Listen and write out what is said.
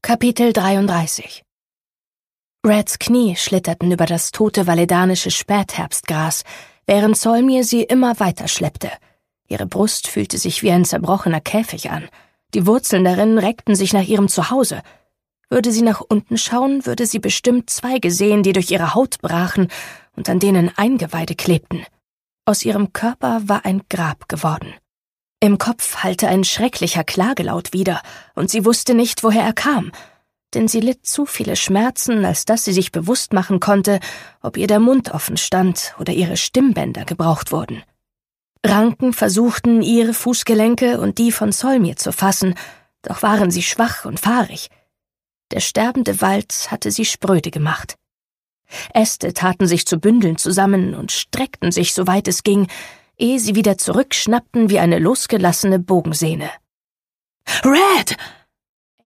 Kapitel 33. Reds Knie schlitterten über das tote valedanische Spätherbstgras, während Solmir sie immer weiter schleppte. Ihre Brust fühlte sich wie ein zerbrochener Käfig an. Die Wurzeln darin reckten sich nach ihrem Zuhause. Würde sie nach unten schauen, würde sie bestimmt Zweige sehen, die durch ihre Haut brachen und an denen Eingeweide klebten. Aus ihrem Körper war ein Grab geworden. Im Kopf hallte ein schrecklicher Klagelaut wider, und sie wusste nicht, woher er kam, denn sie litt zu viele Schmerzen, als dass sie sich bewusst machen konnte, ob ihr der Mund offen stand oder ihre Stimmbänder gebraucht wurden. Ranken versuchten, ihre Fußgelenke und die von Solmir zu fassen, doch waren sie schwach und fahrig. Der sterbende Wald hatte sie spröde gemacht. Äste taten sich zu Bündeln zusammen und streckten sich, soweit es ging, ehe sie wieder zurückschnappten wie eine losgelassene Bogensehne. »Red!«